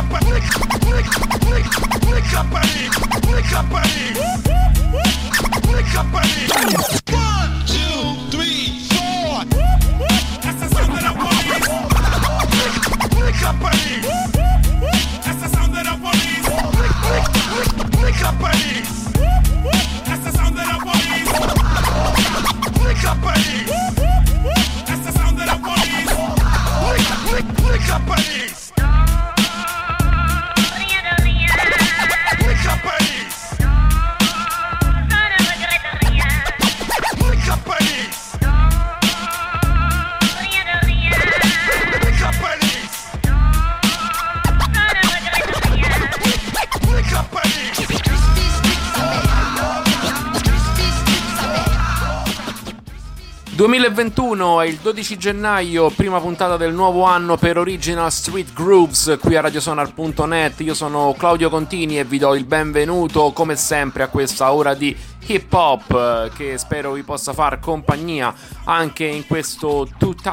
...2021 è il 12 gennaio, prima puntata del nuovo anno per Original Street Grooves qui a radiosonar.net. Io sono Claudio Contini e vi do il benvenuto come sempre a questa ora di hip hop che spero vi possa far compagnia anche in questo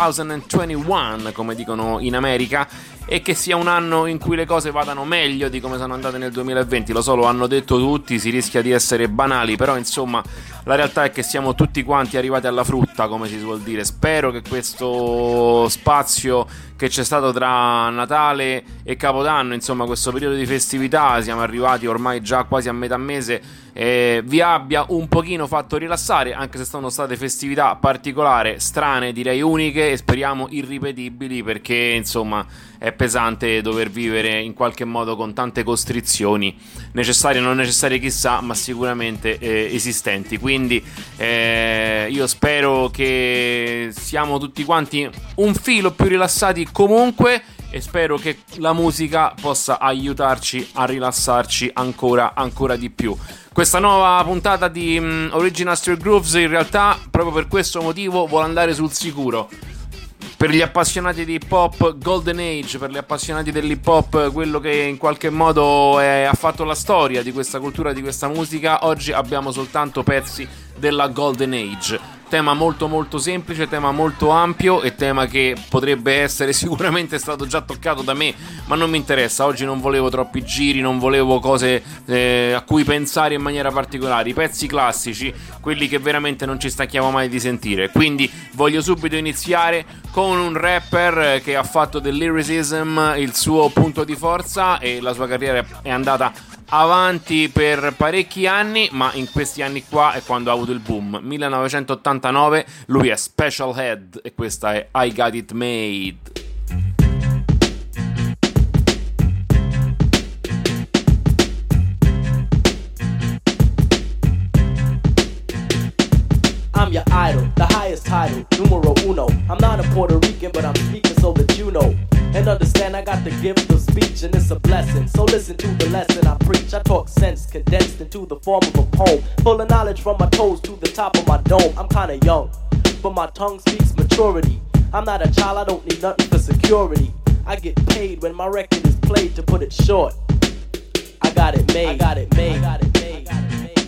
2021, come dicono in America, e che sia un anno in cui le cose vadano meglio di come sono andate nel 2020. Lo so, lo hanno detto tutti, si rischia di essere banali, però insomma la realtà è che siamo tutti quanti arrivati alla frutta, come si suol dire. Spero che questo spazio che c'è stato tra Natale e Capodanno, insomma questo periodo di festività, siamo arrivati ormai già quasi a metà mese, vi abbia un pochino fatto rilassare, anche se sono state festività particolari, strane, direi uniche, e speriamo irripetibili, perché insomma è pesante dover vivere in qualche modo con tante costrizioni, necessarie o non necessarie chissà, ma sicuramente esistenti. Quindi io spero che siamo tutti quanti un filo più rilassati comunque, e spero che la musica possa aiutarci a rilassarci ancora di più. Questa nuova puntata di Original Street Grooves in realtà proprio per questo motivo vuole andare sul sicuro. Per gli appassionati di hip hop Golden Age, per gli appassionati dell'hip hop, quello che in qualche modo ha fatto la storia di questa cultura, di questa musica, oggi abbiamo soltanto pezzi della Golden Age. Tema molto molto semplice, tema molto ampio e tema che potrebbe essere sicuramente stato già toccato da me, ma non mi interessa. Oggi non volevo troppi giri, non volevo cose a cui pensare in maniera particolare. I pezzi classici, quelli che veramente non ci stanchiamo mai di sentire. Quindi voglio subito iniziare con un rapper che ha fatto del lyricism il suo punto di forza, e la sua carriera è andata avanti per parecchi anni, ma in questi anni qua è quando ha avuto il boom. 1989, lui è Special Head e questa è I Got It Made. I'm your idol, the highest title, numero uno. I'm not a Puerto Rican, but I'm speaking so that you know. And understand I got the gift of speech and it's a blessing. So listen to the lesson I preach. I talk sense condensed into the form of a poem, full of knowledge from my toes to the top of my dome. I'm kinda young, but my tongue speaks maturity. I'm not a child, I don't need nothing for security. I get paid when my record is played, to put it short. I got it made, I got it made, I got it made, I got it made.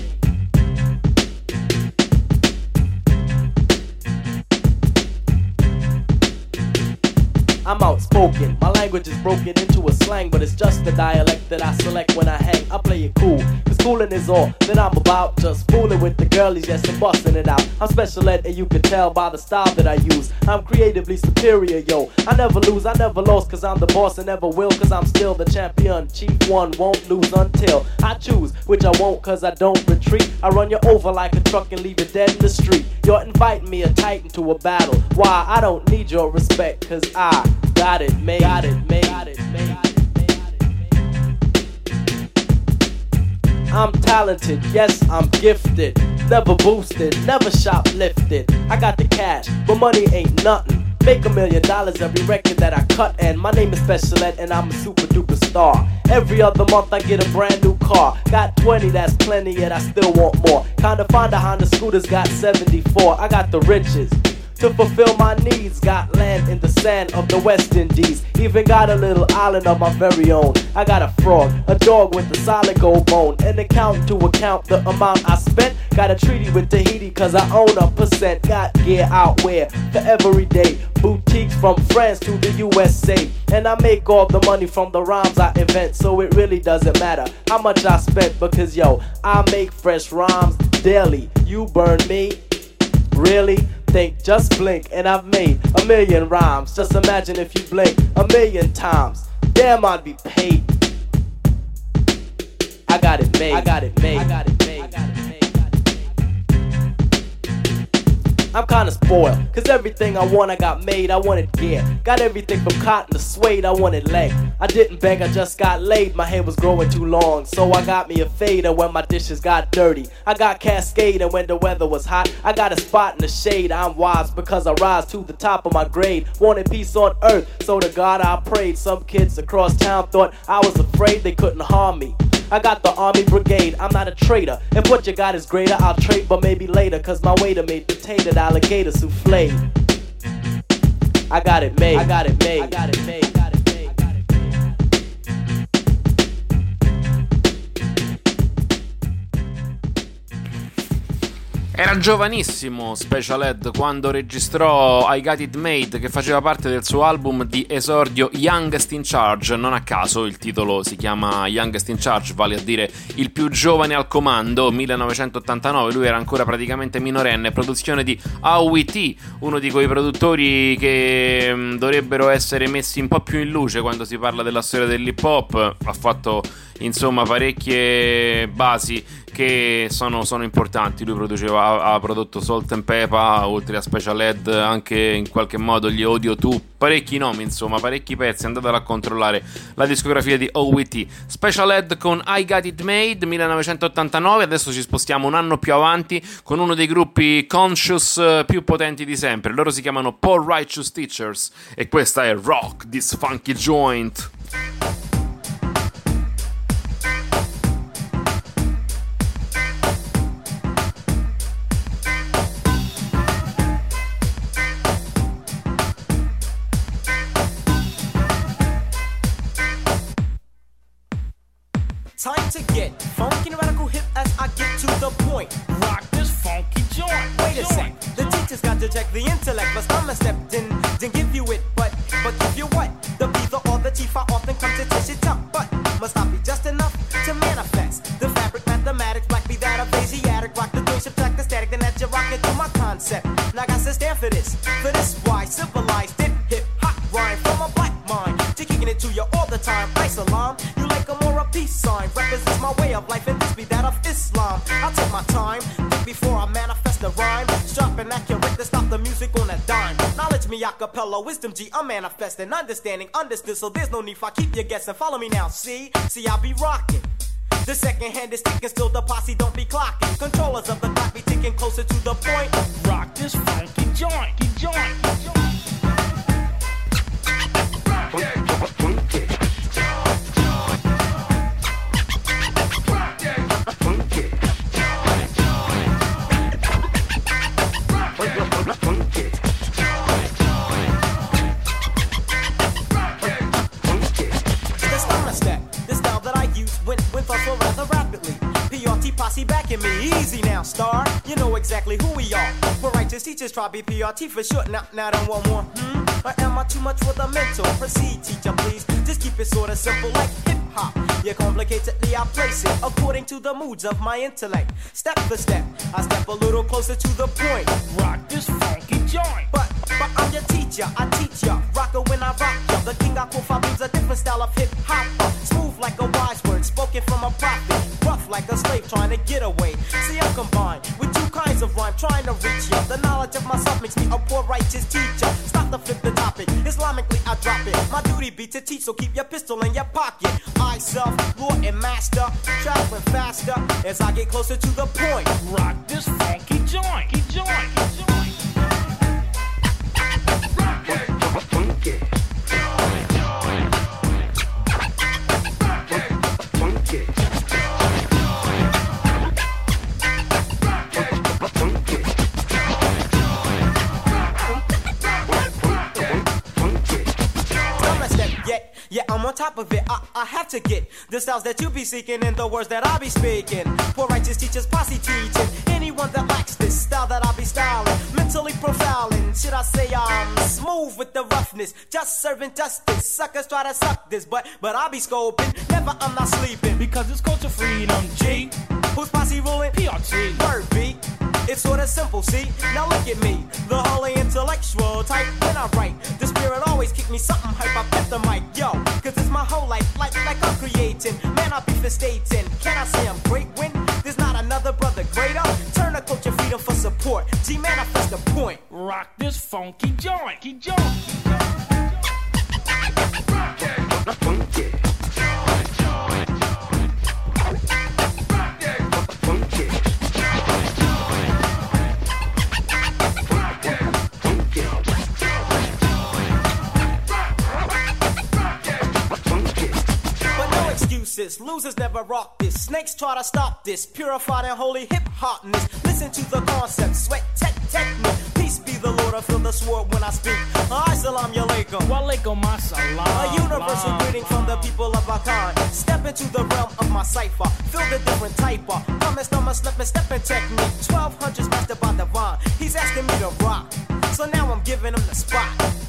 I'm outspoken, my language is broken into a slang, but it's just the dialect that I select when I hang. I play it cool, cause coolin' is all that I'm about. Just fooling with the girlies, yes, and bustin' it out. I'm special ed and you can tell by the style that I use. I'm creatively superior, yo. I never lose, I never lost, cause I'm the boss and never will, cause I'm still the champion. Chief one, won't lose until I choose, which I won't, cause I don't retreat. I run you over like a truck and leave you dead in the street. You're inviting me a titan to a battle. Why? I don't need your respect, cause I got it made, got it made, got it made. I'm talented, yes, I'm gifted. Never boosted, never shoplifted. I got the cash, but money ain't nothing. Make $1 million every record that I cut, and my name is Special Ed and I'm a super duper star. Every other month I get a brand new car. Got 20, that's plenty, yet I still want more. Kinda find a Honda Scooter's got 74. I got the riches, to fulfill my needs. Got land in the sand of the West Indies. Even got a little island of my very own. I got a frog, a dog with a solid gold bone. An account to account the amount I spent. Got a treaty with Tahiti cause I own a percent. Got gear out where for every day. Boutiques from France to the USA. And I make all the money from the rhymes I invent. So it really doesn't matter how much I spent. Because yo, I make fresh rhymes daily. You burn me? Really? Think, just blink and I've made 1,000,000 rhymes. Just imagine if you blink 1,000,000 times. Damn, I'd be paid. I got it made. I got it made. I got it made. I got it made. I'm kinda spoiled, cause everything I want I got made. I wanted gear, got everything from cotton to suede. I wanted leg, I didn't beg, I just got laid. My hair was growing too long, so I got me a fader when my dishes got dirty. I got Cascade, and when the weather was hot I got a spot in the shade. I'm wise because I rise to the top of my grade. Wanted peace on earth, so to God I prayed. Some kids across town thought I was afraid they couldn't harm me. I got the army brigade, I'm not a traitor. If what you got is greater, I'll trade, but maybe later. Cause my waiter made potato alligator souffle. I got it made. I got it made. I got it made. I got it made. I got it made. Era giovanissimo Special Ed quando registrò I Got It Made, che faceva parte del suo album di esordio Youngest in Charge. Non a caso il titolo si chiama Youngest in Charge, vale a dire il più giovane al comando. 1989, lui era ancora praticamente minorenne. Produzione di Howie T, uno di quei produttori che dovrebbero essere messi un po' più in luce quando si parla della storia dell'hip hop. Ha fatto insomma parecchie basi che sono importanti. Lui ha prodotto Salt and Pepper, oltre a Special Ed anche in qualche modo gli Audio 2, parecchi nomi, insomma parecchi pezzi. Andatela a controllare la discografia di OWT. Special Ed con I Got It Made 1989. Adesso ci spostiamo un anno più avanti con uno dei gruppi conscious più potenti di sempre. Loro si chiamano Paul Righteous Teachers e questa è Rock This Funky Joint. Time to get funky and radical hip as I get to the point. Rock this funky joint. Wait a sec, the teacher's got to check the intellect. But I'm a step didn't give you it, but give you what? The B, the or, the T, I often come to test it up. But must not be just enough to manifest the fabric, mathematics, black be that of Asiatic. Rock the doing, subtract the static, then that you rock it to my concept. Now I got to stand for this why civilized it, hip hop rhyme from a black mind. To kicking it to you all the time, ice alarm. You like a more a peace sign. Represents my way of life and this be that of Islam. I'll take my time, think before I manifest the rhyme. Sharp and accurate to stop the music on a dime. Knowledge me acapella, wisdom G, I'm manifesting. Understanding, understood, so there's no need for I keep you guessing. Follow me now, see I be rocking. The second hand is ticking, still the posse don't be clocking. Controllers of the clock be ticking closer to the point. Rock this funky joint, joint. Posse backing me, easy now, star. You know exactly who we are. We're righteous teachers, try BPRT for short. Now don't want more. Or am I too much for the mental? Proceed, teacher, please. Just keep it sorta simple like hip hop. You complicatedly I place it according to the moods of my intellect. Step for step, I step a little closer to the point. Rock this funky joint. But I'm your teacher, I teach ya. Rocker when I rock ya. The king I call Fabi's a different style of hip hop. Smooth like a wise word, spoken from a prophet. Rough like a slave trying to get away. See, I'm combined with two kinds of rhyme trying to reach ya. The knowledge of myself makes me a poor righteous teacher. Stop to flip the topic, Islamically I drop it. My duty be to teach, so keep your pistol in your pocket. I self, lord and master, traveling faster as I get closer to the point. Rock this funky joint, joint. Rock it, funky. Yeah, I'm on top of it. I have to get the styles that you be seeking and the words that I be speaking. Poor righteous teachers, posse teaching. Anyone that lacks this style that I be styling, mentally profiling. Should I say I'm smooth with the roughness, just serving justice. Suckers try to suck this, but I be scoping. Never, I'm not sleeping because it's culture freedom. G. Who's posse ruling? PRT. Word beat. It's sorta simple, see? Now look at me, the holy intellectual type. When I write, the spirit always keep me something hype. I pet the mic, yo, cause it's my whole life, like I'm creating. Man, I be festating. Can I say I'm great when there's not another brother greater? Turn to culture freedom for support. G, manifest the point. Rock this funky joint. Funky. Losers never rock this. Snakes try to stop this. Purified and holy hip hopness. Listen to the concept. Sweat technique. Peace be the Lord. I feel the sword when I speak. Assalamu alaikum. Walaikum assalam. A universal greeting from the people of our kind. Step into the realm of my cipher. Feel the different type of. Come stepping technique. 1200s mastered by divine. He's asking me to rock. So now I'm giving him the spot.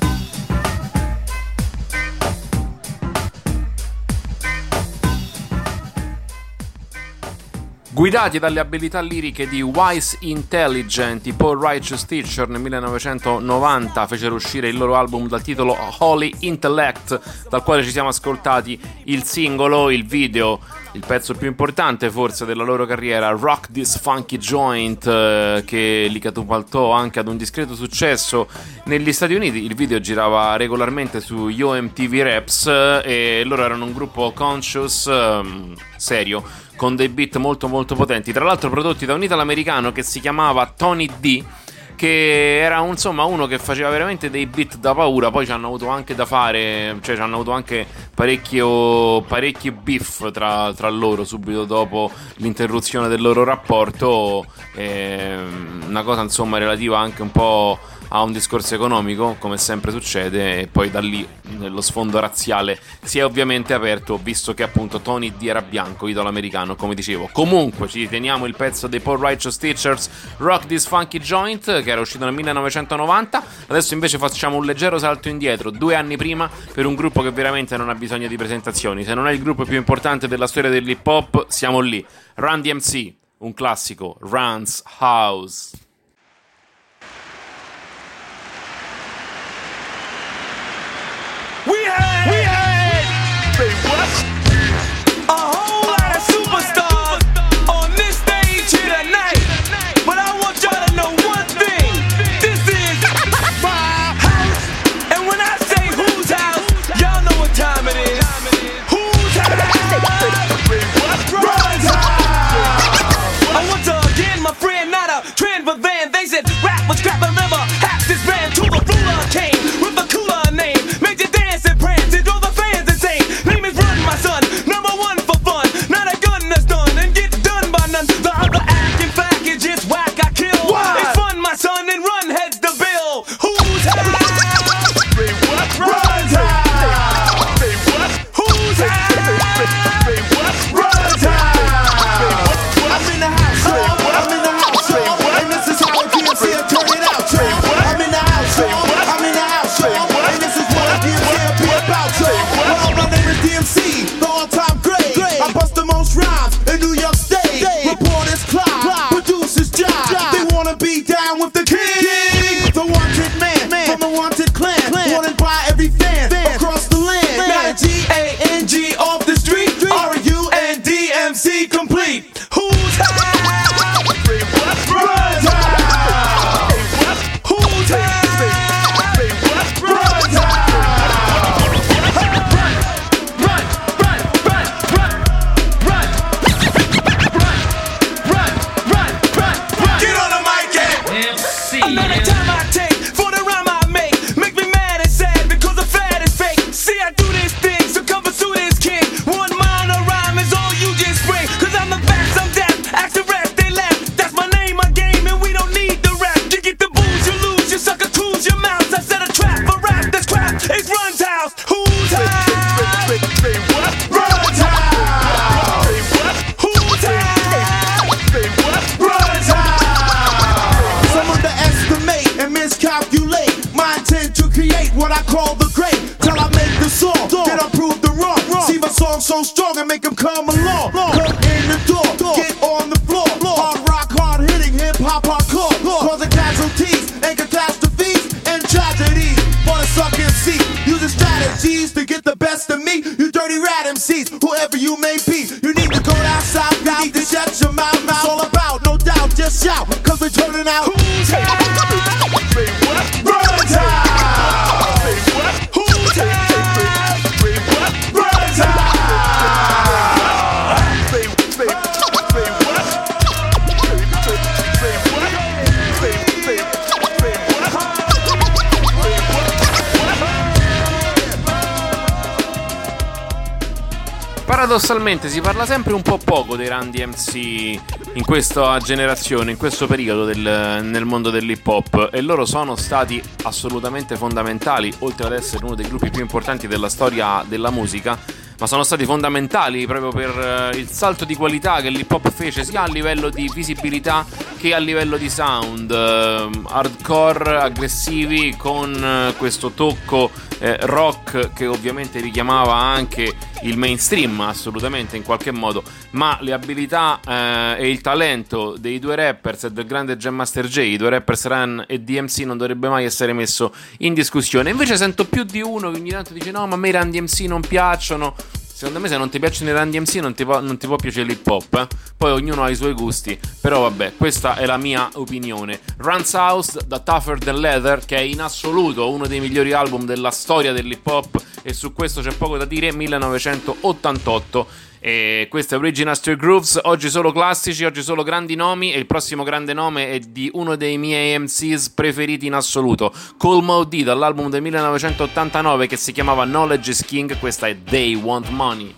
Guidati dalle abilità liriche di Wise Intelligent, i Poor Righteous Teacher nel 1990 fecero uscire il loro album dal titolo Holy Intellect, dal quale ci siamo ascoltati il singolo, il video, il pezzo più importante forse della loro carriera, Rock This Funky Joint, che li catapultò anche ad un discreto successo negli Stati Uniti. Il video girava regolarmente su MTV Raps e loro erano un gruppo conscious, serio, con dei beat molto molto potenti, tra l'altro prodotti da un italo-americano che si chiamava Tony D, che era insomma uno che faceva veramente dei beat da paura. Poi ci hanno avuto anche da fare, cioè ci hanno avuto anche parecchio beef tra loro subito dopo l'interruzione del loro rapporto, una cosa insomma relativa anche un po' a un discorso economico, come sempre succede, e poi da lì lo sfondo razziale si è ovviamente aperto, visto che appunto Tony D era bianco, italo-americano, come dicevo. Comunque ci teniamo il pezzo dei Poor Righteous Teachers, Rock This Funky Joint, che era uscito nel 1990. Adesso invece facciamo un leggero salto indietro, 2 anni prima, per un gruppo che veramente non ha bisogno di presentazioni. Se non è il gruppo più importante della storia dell'hip hop, siamo lì. Run DMC, un classico, Run's House. We had a whole lot of superstars on this stage here tonight. But I want y'all to know one thing. This is my house. And when I say whose house, y'all know what time it is. Whose house? Run's house. I want to again, my friend, not a trend, but song, then I prove them wrong. See my song so strong and make them come along. Come in the door, get on the floor. Hard rock, hard hitting, hip hop, hardcore. Causing casualties and catastrophes and tragedies for the sucking seat. Using strategies to get the best of me. You dirty rat MCs, whoever you may be. You need to go down south, you need to shut your mouth. It's all about, no doubt, just shout, cause we're turning out. Who's that? Run time! Who's that? Run time! Paradossalmente si parla sempre un po' poco dei Run DMC in questa generazione, in questo periodo nel mondo dell'hip hop, e loro sono stati assolutamente fondamentali, oltre ad essere uno dei gruppi più importanti della storia della musica, ma sono stati fondamentali proprio per il salto di qualità che l'hip hop fece sia a livello di visibilità che a livello di sound, hardcore, aggressivi, con questo tocco rock che ovviamente richiamava anche il mainstream assolutamente in qualche modo, ma le abilità e il talento dei due rappers e del grande Jam Master Jay, i due rappers Run e DMC, non dovrebbe mai essere messo in discussione. Invece sento più di uno che ogni tanto dice no, ma a me i Run DMC non piacciono. Secondo me se non ti piacciono i Run DMC non ti può piacere l'hip hop, Poi ognuno ha i suoi gusti, però vabbè, questa è la mia opinione. Run's House da Tougher Than Leather, che è in assoluto uno dei migliori album della storia dell'hip hop, e su questo c'è poco da dire. 1988. E questa è Original Street Grooves. Oggi solo classici, oggi solo grandi nomi, e il prossimo grande nome è di uno dei miei MCs preferiti in assoluto, Kool Moe Dee, dall'album del 1989 che si chiamava Knowledge is King. Questa è They Want Money.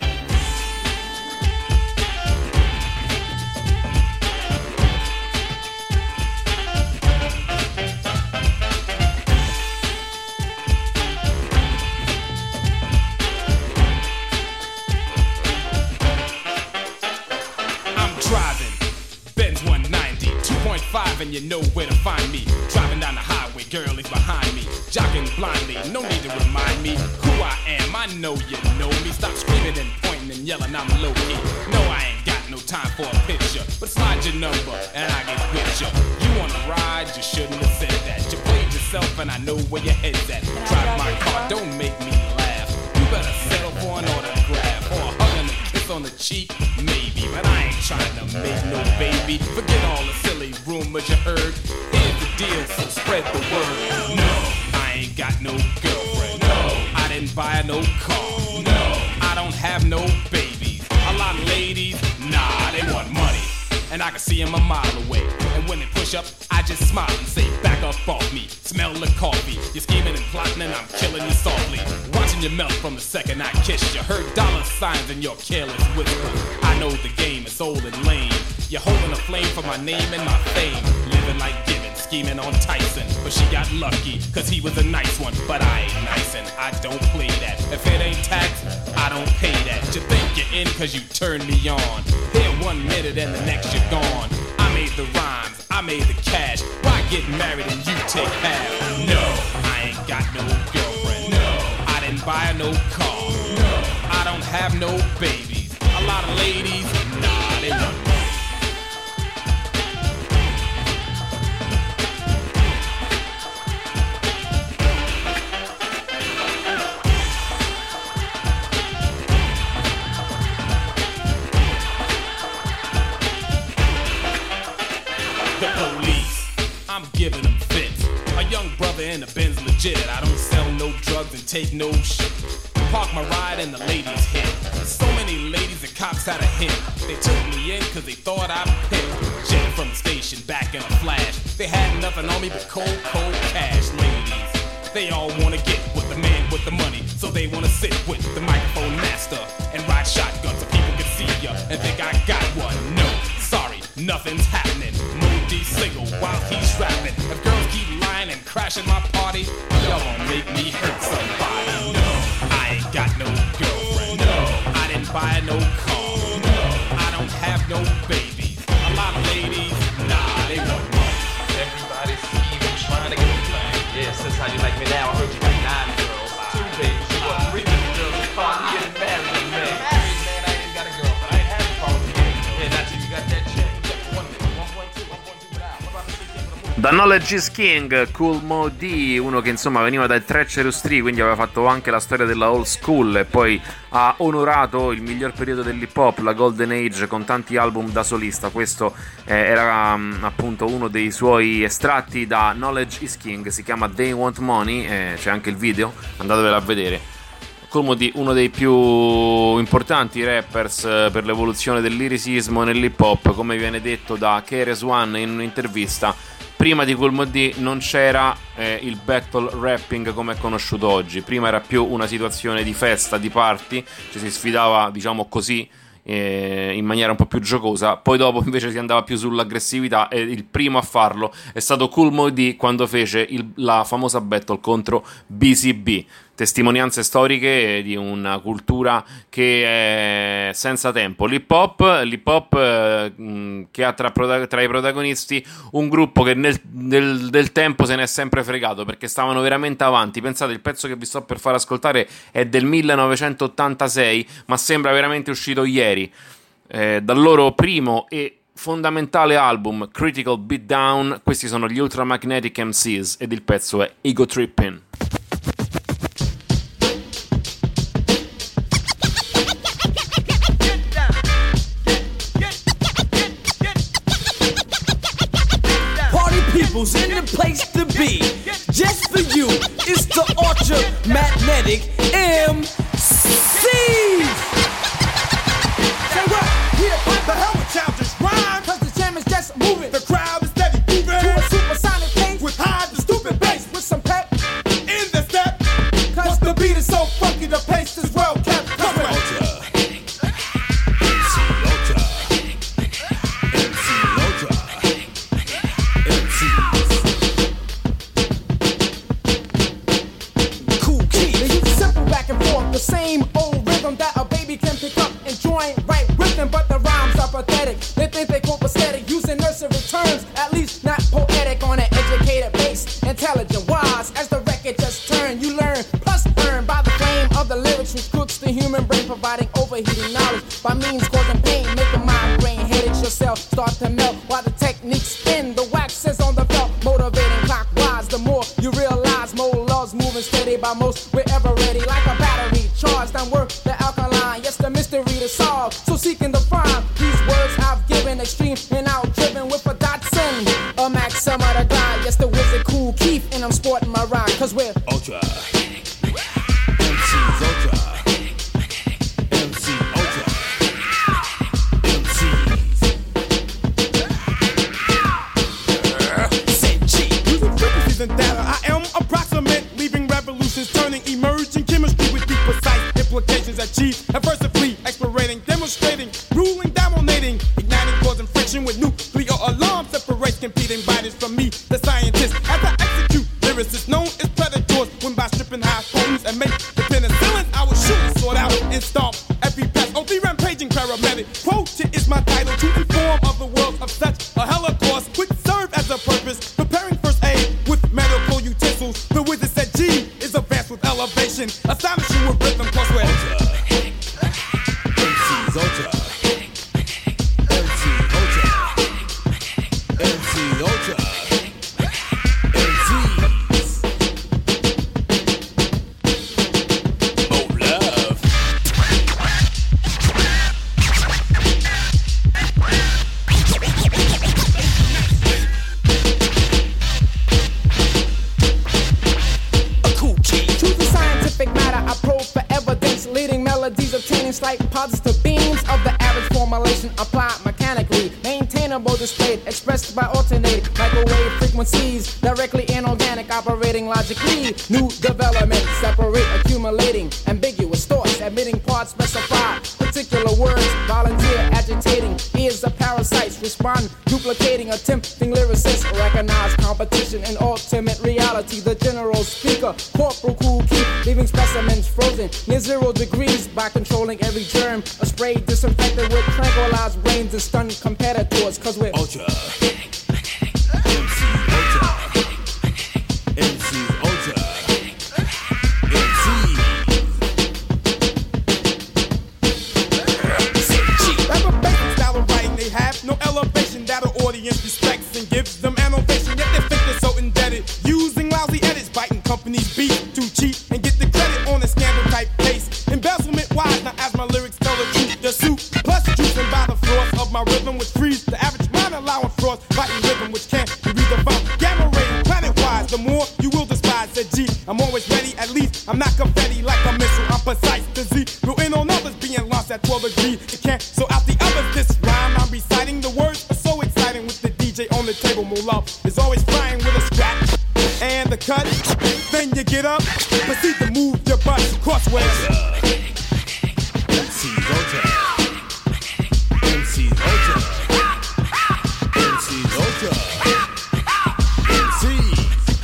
And you know where to find me. Driving down the highway, girl is behind me. Jogging blindly, no need to remind me who I am. I know you know me. Stop screaming and pointing and yelling, I'm low key. No, I ain't got no time for a picture, but slide your number and I get with you. You wanna ride, you shouldn't have said that. You played yourself and I know where your head's at. Drive my car, don't make me laugh. You better settle for an autograph or a hug and a kiss on the cheek, maybe. But I ain't trying to make no baby. Forget all the silly rumors you heard. Here's the deal, so spread the word. No, I ain't got no girlfriend. No, I didn't buy no car. No, I don't have no babies. A lot of ladies, nah, they want money, and I can see them a mile away. And when they push up, I just smile and say, back up off me. Smell the coffee. You're scheming and plotting and I'm killing you softly. Watching you melt from the second I kissed you. Heard dollar signs in your careless whisper. I know the game is old and lame. You're holding a flame for my name and my fame. Living like Gibbon, scheming on Tyson. But she got lucky, cause he was a nice one. But I ain't nice and I don't play that. If it ain't tax, I don't pay that. You think you're in cause you turned me on. Here 1 minute and the next you're gone. I made the rhymes, I made the cash. Why get married and you take half? No, I ain't got no girlfriend. No, I didn't buy no car. No, I don't have no babies. A lot of ladies, nah, they want money. I'm giving them fits. A young brother in a Benz legit. I don't sell no drugs and take no shit. Park my ride and the ladies hit. So many ladies the cops had a hint. They took me in cause they thought I pimped. Jet from the station back in a flash. They had nothing on me but cold cash. Ladies, they all wanna get with the man with the money. So they wanna sit with the microphone master and ride shotgun so people can see ya and think I got one. No, sorry, nothing's happening. Moody single while he's rapping. If girls keep lying and crashing my party, y'all gon' make me hurt somebody. No, I ain't got no girlfriend. No, I didn't buy no car. No, I don't have no babies. A lot of ladies, nah, they want money. Everybody's even trying to get a plan. Yes, that's how you like me now. I heard you got 9 girls, 2 babies, you want 3 babies. Da Knowledge is King, Kool Moe Dee, uno che insomma veniva dai Treacherous 3, quindi aveva fatto anche la storia della old school e poi ha onorato il miglior periodo dell'hip hop, la Golden Age, con tanti album da solista. Questo era appunto uno dei suoi estratti da Knowledge is King, si chiama They Want Money, c'è anche il video, andatevelo a vedere. Kool Moe Dee, uno dei più importanti rappers per l'evoluzione del liricismo nell'hip hop, come viene detto da KRS-One in un'intervista. Prima di Kool Moe Dee non c'era il battle rapping come è conosciuto oggi. Prima era più una situazione di festa, di party, ci si sfidava, diciamo così, in maniera un po' più giocosa. Poi dopo invece si andava più sull'aggressività, e il primo a farlo è stato Kool Moe Dee quando fece la famosa battle contro BCB. Testimonianze storiche di una cultura che è senza tempo. L'hip hop che ha tra i protagonisti un gruppo che del tempo se ne è sempre fregato, perché stavano veramente avanti. Pensate, il pezzo che vi sto per far ascoltare è del 1986, ma sembra veramente uscito ieri, dal loro primo e fondamentale album Critical Beatdown. Questi sono gli Ultramagnetic MCs ed il pezzo è Ego Trippin'. In the place to be, just for you, it's the Ultramagnetic MC. Say what? Yeah, what the hell with childish rhyme? Cause the jam is just moving. The crowd is steady moving To a supersonic pace with high and stupid bass with some pep. in the step. Cause the beat is so funky, the pace is well kept. Cause we're the same old rhythm that a baby can pick up and join right with them, but the rhymes are pathetic. They think they cope aesthetic, using nursery terms, at least not poetic on an educated base. Intelligent, wise, as the record just turned, you learn, plus earn by the flame of the lyrics which cooks the human brain, providing overheating knowledge by means causing pain, making migraine headaches yourself start to melt while the techniques spin. The wax is on the belt, motivating clockwise. The more you realize, more love's moving steady by most. We're ever ready like a battery. Charged and work the alkaline, yes, the mystery to solve. So seeking to find these words I've given, extreme and out driven with a Datsun, a Maxima to glide. Yes, the wizard Kool Keith, and I'm sporting my rhyme, cause we're Ultra MCs, Ultra MC, Ultra MCs. Using frequencies and data, I am approximate, leaving revolutions, turning emerging chemistry with deep precise implications achieved adversity, explorating, demonstrating, ruling, dominating, igniting, causing friction with nuclear alarms, separates competing bodies from me, the scientist. As I execute lyricists known as predators, when by stripping high homes and make the penicillin, I will shoot, sort out, and stomp every pest. Oh, the rampaging paramedic. Quotient is my title to inform of the world of such a holocaust, which serve as a purpose, preparing first aid with medical utensils. The wizard said G is advanced with elevation, astonishing with rhythm, cause we're Ultra MCs, Ultra MCs, Ultra MCs, Ultra MCs. Oh, love. a cool kid. Choose the scientific matter, I probe for evidence, leading melodies obtaining slight positive beams of the average formulation applied mechanically, maintainable displayed, expressed by alternating microwave frequencies, directly inorganic, operating logically, new development, separate, accumulating, ambiguous thoughts, admitting parts specified, particular words, volunteer, agitating, ears of parasites, respond, duplicating, attempting lyricists, recognize competition and ultimate reality, the general speaker, Corporal Kool Keith, leaving specimens frozen near 0 degrees by controlling every germ, a spray disinfected with tranquilized brains and stunned competitors, cause we're Ultra MCs, Ultra MCs, Ultra MCs. Rapper basic style of writing, they have no elevation that an audience respects and gives them innovation, yet they think steady like a missile. I'm precise to Z. Real in on others being lost at 12 degrees. It can't so out the others. This rhyme I'm reciting, the words are so exciting with the DJ on the table. More love is always flying with a scratch and the cut. Then you get up, proceed to move your butt crossways. MC's Ultra. MC's Ultra. MC's Ultra. MC's.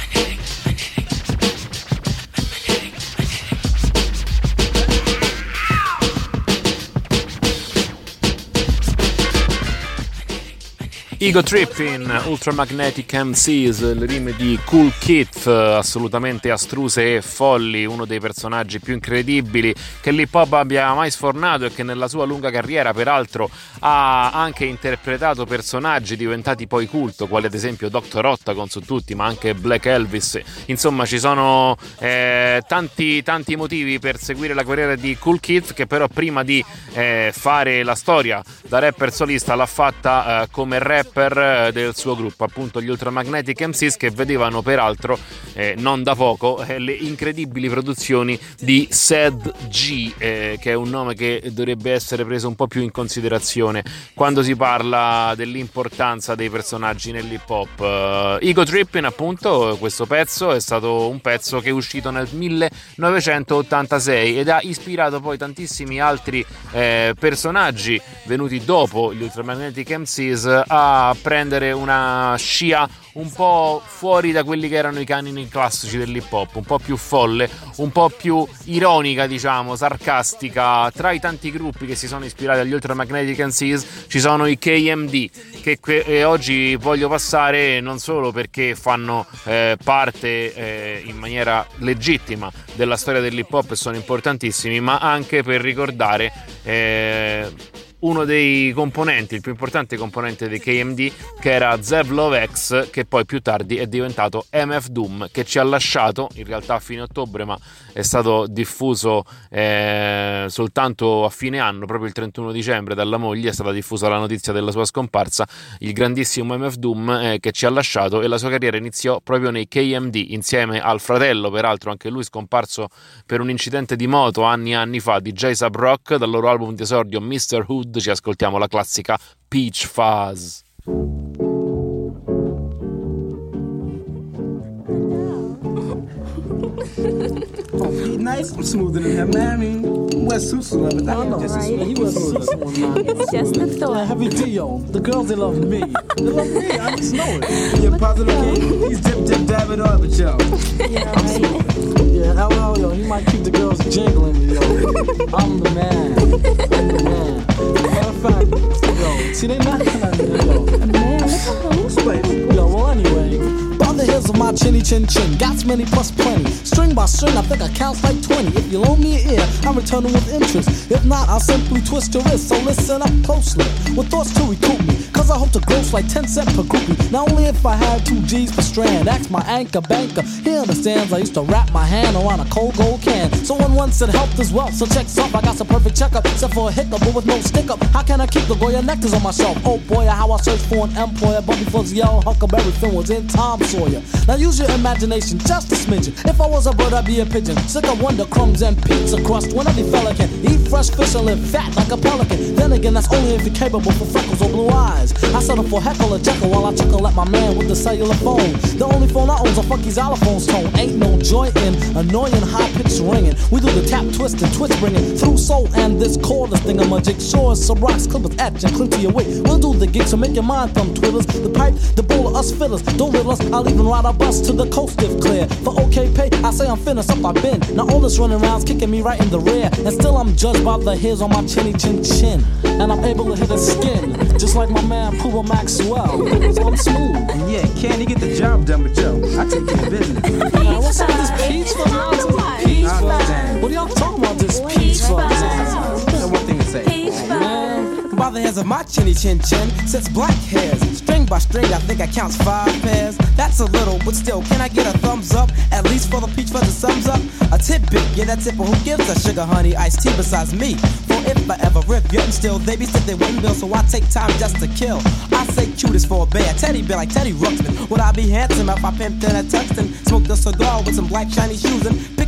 Ego Trippin, Ultramagnetic MCs, le rime di Kool Keith, assolutamente astruse e folli, uno dei personaggi più incredibili che l'hip hop abbia mai sfornato e che nella sua lunga carriera peraltro ha anche interpretato personaggi diventati poi culto, quali ad esempio Dr. Octagon su tutti, ma anche Black Elvis. Insomma, ci sono tanti motivi per seguire la carriera di Kool Keith, che però prima di fare la storia da rapper solista l'ha fatta come rapper del suo gruppo, appunto gli Ultramagnetic MCs, che vedevano peraltro non da poco le incredibili produzioni di Sad G, che è un nome che dovrebbe essere preso un po' più in considerazione quando si parla dell'importanza dei personaggi nell'hip hop. Ego Trippin, appunto, questo pezzo è stato un pezzo che è uscito nel 1986 ed ha ispirato poi tantissimi altri personaggi venuti dopo gli Ultramagnetic MCs a prendere una scia un po' fuori da quelli che erano i canoni classici dell'hip hop, un po' più folle, un po' più ironica, diciamo, sarcastica. Tra i tanti gruppi che si sono ispirati agli Ultramagnetic MCs ci sono i KMD, che oggi voglio passare non solo perché fanno parte in maniera legittima della storia dell'hip hop e sono importantissimi, ma anche per ricordare uno dei componenti, il più importante componente dei KMD, che era Zev Love X, che poi più tardi è diventato MF Doom, che ci ha lasciato in realtà a fine ottobre, ma è stato diffuso soltanto a fine anno, proprio il 31 dicembre dalla moglie è stata diffusa la notizia della sua scomparsa. Il grandissimo MF Doom che ci ha lasciato, e la sua carriera iniziò proprio nei KMD insieme al fratello, peraltro anche lui scomparso per un incidente di moto anni fa, di J Sub Rock. Dal loro album di esordio Mr. Hood ci ascoltiamo la classica Peach Fuzz. Oh, he nice. I'm smoother than him, man. I mean, West Susu love it. I know, right? He was It's just the thought. Heavy Dio. The girls, they love me. They love me. I just know it. You're positive, okay? He's dip, dab it up, but yo. Yeah, I'm smooth. Yeah, LL, yo, he might keep the girls jingling me, yo. I'm the man. Matter of fact, yo, see, they not gonna, yo. Man, who's playing? Yo, well, anyway. On the hills of my chinny chin chin, got many plus plenty. String by string, I think I count like 20. If you loan me an ear, I'm returning with interest. If not, I'll simply twist your wrist. So listen up closely, with thoughts to recoup me. Cause I hope to gross like 10 cents per groupie. Not only if I had 2 G's per strand. Ask my anchor banker, he understands. I used to wrap my hand around a cold gold can. So one said help as well, so check's up. I got some perfect checkup, except for a hiccup, but with no stick up. How can I keep the Goya nectars on my shelf? Oh boy, how I searched for an employer, but before the yellow Huckleberry Finn was in Tom Sawyer. Now use your imagination, just a smidgen. If I was a bird, I'd be a pigeon. Sick of wonder crumbs and pizza crust. When every fella can eat fresh fish and live fat like a pelican. Then again, that's only if you're capable for freckles or blue eyes. I settle for heckle or jekyll while I chuckle at my man with the cellular phone. The only phone I own's a funky xylophone's tone. Ain't no joy in annoying high-pitched ringing. We do the tap, twist, and twist bringing through soul and this cordless thing. I'm a jigsaw, some rocks, clippers, etch, and cling to your weight. We'll do the gig, so make your mind thumb twiddlers. The pipe, the bowl of us fiddlers. Don't riddle us, I'll even ride a bus to the coast if clear. For okay pay, I say I'm finished up, I've been. Now all this running around's kicking me right in the rear. And still I'm judged by the hairs on my chinny chin chin. And I'm able to hit his skin, just like my man Puma Maxwell. So I'm smooth. And yeah, can't he get the job done, but yo, I take care of business. Peach what's up with this peach fuzz nonsense? Peach fuzz. What are y'all talking about, this peach fuzz? One thing to say. Peach fuzz. By the hairs of my chinny chin chin sits black hairs. String by string, I think I counts 5 pairs. That's a little, but still, can I get a thumbs up? At least for the peach fuzz, it sums up. A tidbit, yeah, that tipper who gives a sugar honey iced tea besides me. For if I ever rip, yet and still, they be stiff, they wouldn't bill, so I take time just to kill. I say cutest for a bear, teddy bear like Teddy Ruxpin. Would I be handsome if I pimped in a Tuxton? Smoked a cigar with some black shiny shoes and picked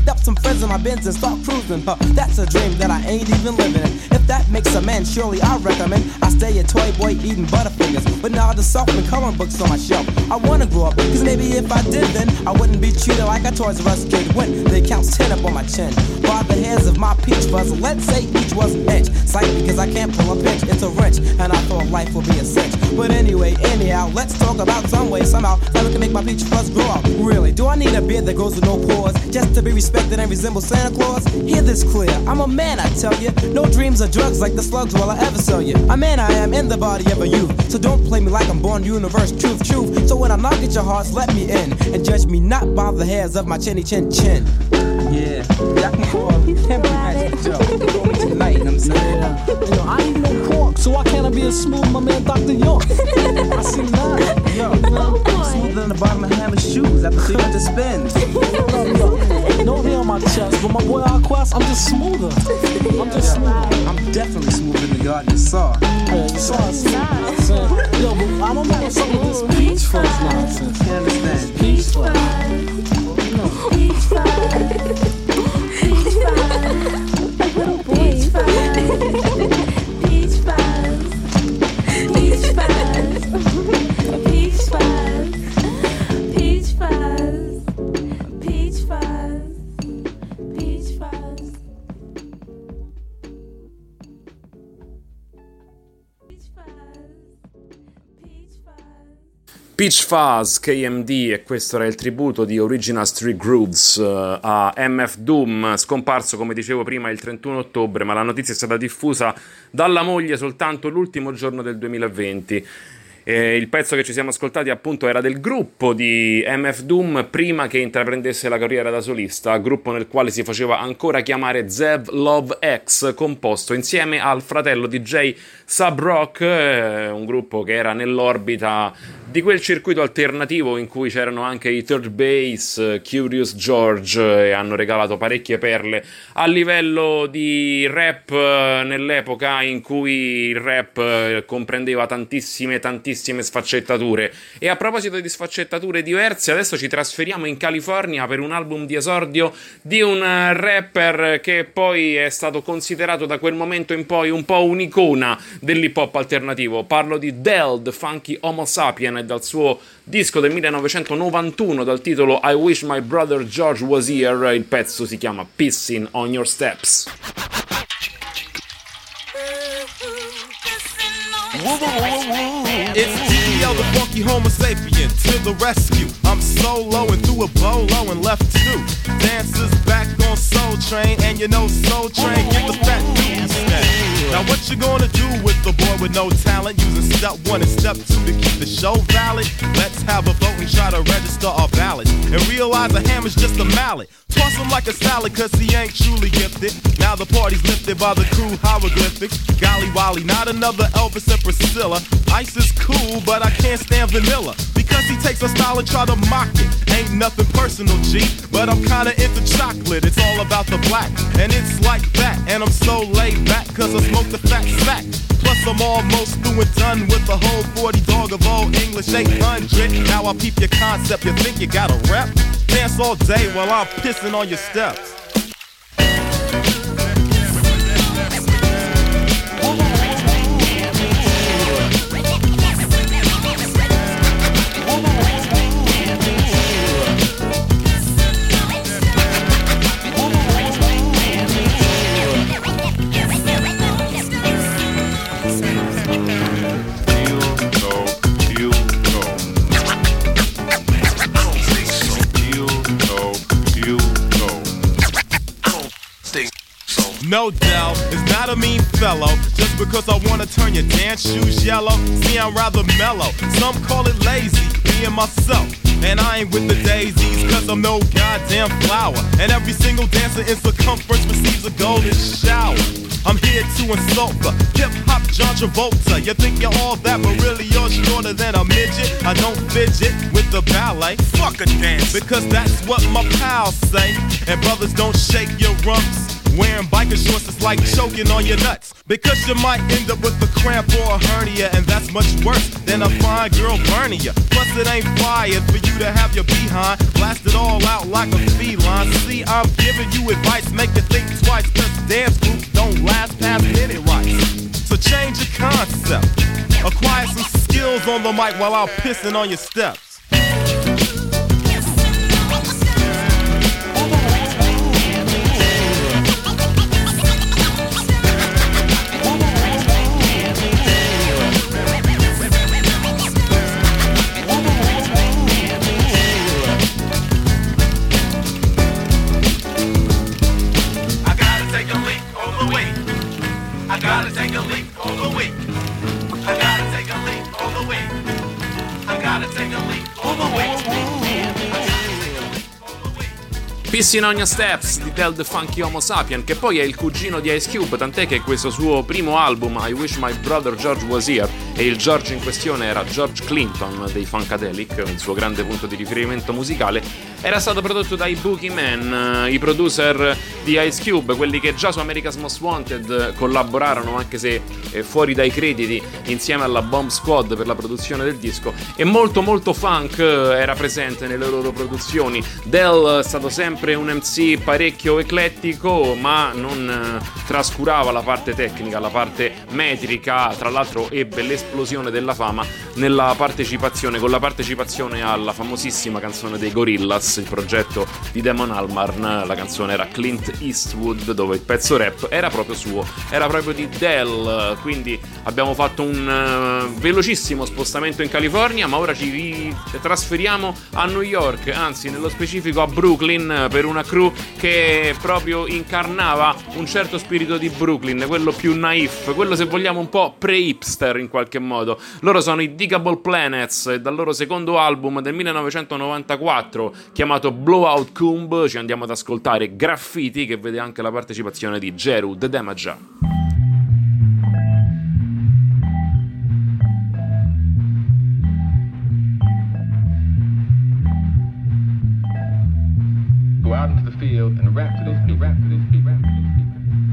Picked up some friends in my Benz and start cruising. That's a dream that I ain't even living in. If that makes a man, surely I recommend I stay a toy boy eating Butterfingers. But now the soft and coloring books on my shelf. I wanna grow up, cause maybe if I did then I wouldn't be treated like a Toys R Us kid when the account's 10 up on my chin. By the hairs of my peach fuzz, let's say each was an inch. Sight because I can't pull a pinch, it's a wrench. And I thought life would be a cinch. But anyway, anyhow, let's talk about some way, somehow that we can make my peach fuzz grow up. Really, do I need a beard that goes with no pores just to be respected and resemble Santa Claus? Hear this clear, I'm a man, I tell you. No dreams or drugs like the slugs will I ever sell you. A man I am in the body of a youth, so don't play me like I'm born universe, truth. So when I knock at your hearts, let me in and judge me not by the hairs of my chinny chin chin. Yeah, y'all can call him Magic Joe. Call me tonight, you know what I'm saying? Yeah. Yo, I ain't no pork, so why can't I be as smooth my man Dr. York? I see none. Yo, I'm smoother than the bottom of Hammer's shoes after 300 spins. Yo, no hair on my chest, but my boy Aquas, I'm just smoother. I'm just smooth. I'm definitely smoother than the garden saw. Yeah, you saw us. Yo, but I don't know what's up with this peach fuzz nonsense. Can't understand. Peach fuzz. Peach fuzz. Peach fuzz. Peach fuzz. Peach fuzz. Peach fuzz. Peach fuzz. Peach fuzz. Peach fuzz. Peach fuzz. Peach Fuzz, KMD, e questo era il tributo di Original Street Grooves a MF Doom, scomparso come dicevo prima il 31 ottobre, ma la notizia è stata diffusa dalla moglie soltanto l'ultimo giorno del 2020. Il pezzo che ci siamo ascoltati appunto era del gruppo di MF Doom prima che intraprendesse la carriera da solista, gruppo nel quale si faceva ancora chiamare Zev Love X, composto insieme al fratello DJ Sub Rock, un gruppo che era nell'orbita di quel circuito alternativo in cui c'erano anche i Third Base, Curious George, e hanno regalato parecchie perle a livello di rap nell'epoca in cui il rap comprendeva tantissime sfaccettature. E a proposito di sfaccettature diverse, adesso ci trasferiamo in California per un album di esordio di un rapper che poi è stato considerato da quel momento in poi un po' un'icona dell'hip hop alternativo. Parlo di Del, The Funky Homo Sapien, e dal suo disco del 1991 dal titolo I Wish My Brother George Was Here. Il pezzo si chiama Pissing on Your Steps. It's DL, the funky Homo sapien, to the rescue. I'm solo and threw a bolo and left two dancers back on Soul Train, and you know Soul Train get the fat dude stand. Now what you gonna do with the boy with no talent? Using step one and step two to keep the show valid? Let's have a vote and try to register our ballot, and realize a hammer's just a mallet. Toss him like a salad cause he ain't truly gifted. Now the party's lifted by the crew hieroglyphics. Golly Wally, not another Elvis and Priscilla. Ice is cool, but I can't stand vanilla, because he takes a style and try to mock it. Ain't nothing personal, G, but I'm kinda into chocolate. It's all about the black, and it's like that. And I'm so laid back cause I smoke the fat sack. Plus I'm almost through and done with the whole 40 dog of old English 800. Now I peep your concept, you think you got a rep? Dance all day while I'm pissing on your steps. No doubt, it's not a mean fellow. Just because I wanna turn your dance shoes yellow. See, I'm rather mellow. Some call it lazy, being myself. And I ain't with the daisies, cause I'm no goddamn flower. And every single dancer in circumference receives a golden shower. I'm here to insult the hip-hop John Travolta. You think you're all that, but really you're shorter than a midget. I don't fidget with the ballet. Fuck a dance, because that's what my pals say. And brothers don't shake your rumps Wearing biker shorts is like choking on your nuts, because you might end up with a cramp or a hernia, and that's much worse than a fine girl burning you. Plus it ain't fired for you to have your behind blasted all out like a feline. See, I'm giving you advice, make you think twice, cause dance groups don't last past minute rights. So change your concept, acquire some skills on the mic while I'm pissing on your steps. Pissing on Your Steps di Del the Funky Homo Sapien, che poi è il cugino di Ice Cube, tant'è che questo suo primo album, I Wish My Brother George Was Here, e il George in questione era George Clinton dei Funkadelic, il suo grande punto di riferimento musicale, era stato prodotto dai Boogeyman, i producer di Ice Cube, quelli che già su America's Most Wanted collaborarono, anche se fuori dai crediti, insieme alla Bomb Squad per la produzione del disco, e molto molto funk era presente nelle loro produzioni. Del è stato sempre un MC parecchio eclettico, ma non trascurava la parte tecnica, la parte metrica. Tra l'altro ebbe l'esplosione della fama nella partecipazione, con la partecipazione alla famosissima canzone dei Gorillaz, il progetto di Damon Albarn. La canzone era Clint Eastwood, dove il pezzo rap era proprio suo, era proprio di Del. Quindi abbiamo fatto un velocissimo spostamento in California, ma ora ci trasferiamo a New York, anzi nello specifico a Brooklyn, per una crew che proprio incarnava un certo spirito di Brooklyn, quello più naif, quello, se vogliamo, un po' pre-hipster in qualche modo. Loro sono i Digable Planets, e dal loro secondo album del 1994 chiamato Blowout Comb ci andiamo ad ascoltare Graffiti, che vede anche la partecipazione di Jeru The Damaja. Go out into the field and rap to those people, rap to those people, rap to those people.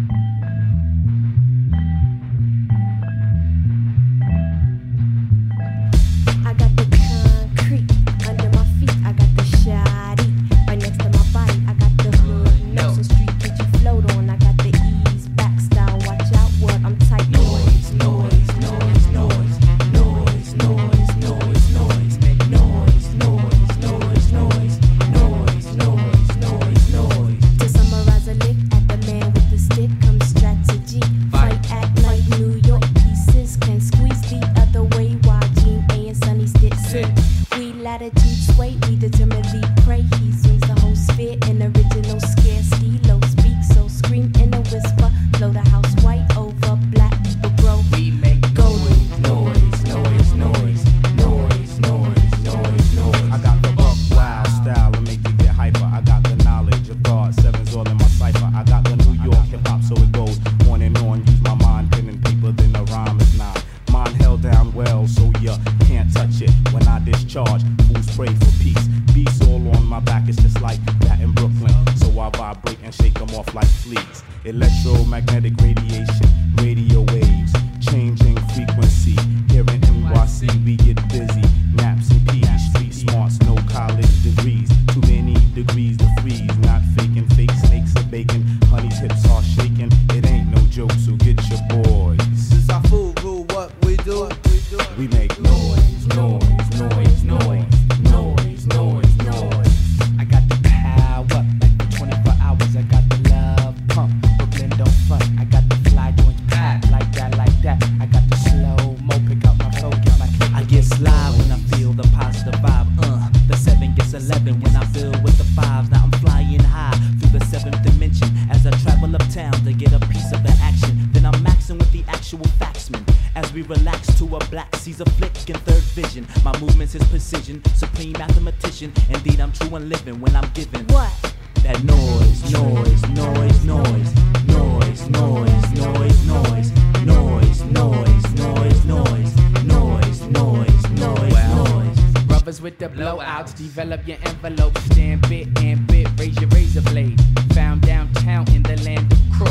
I got the concrete under my feet. I got the shawty right next to my body. I got the hood, Nelson Street, did you float on? I got the ease back style. Watch out, what I'm tight. Noise, noise, noise, noise, noise, noise, noise, noise, noise, noise, noise, noise, noise, noise, noise. To summarize a lick at the man with the stick comes strategy. Fight at night, New York pieces can squeeze the other way. While Gene A and Sunny Stick sit. We latitude sway, we determinedly pray. He swings the whole sphere in original scarcity. Low speak, so scream in a whisper. Blow the house white over black people grow. We make golden noise, noise, noise, noise, noise, noise, noise. I got the buck wild style to make you get hyper. I got the knowledge of God, sevens all in my cipher. I got the New York hip hop, so it goes on and on. Use my mind, pen and paper, then the rhyme is nine. Mine held down well, so you can't touch it. When I discharge, fools pray for peace. Beats all on my back, it's just like that in Brooklyn. So I vibrate and shake them off like fleas. Electromagnetic radiation, radio waves, changing frequency. Here in NYC, we get busy. Naps and peas, street smarts, no college degrees. Too many degrees to freeze. Not faking, fake snakes are baking. Honey's hips are shaking. It ain't no joke, so get your boys. Since our food rule what we do, we make noise, noise, noise, noise, noise, noise, noise. I got the power, like for 24 hours. I got the love pump, Brooklyn don't front. I got the fly joints packed like that, like that. I got the slow mo, pick up my flow, get my clip. I get sly when I feel the positive vibe. The 7 gets 11 when I feel with the 5s. Now I'm flying high through the 7th dimension as I travel uptown to get a piece of the action. Then I'm maxing with the actual faxman. As we relax to a black Caesar flick and third vision. My movements is precision, supreme mathematician. Indeed, I'm true and living when I'm giving What? that noise, noise, noise, noise, noise, noise, noise, noise, noise, noise, noise, noise, noise, noise, noise. Brothers with the blowouts, develop your envelope, stand bit and bit, raise your razor blade. Found downtown in the land of crook.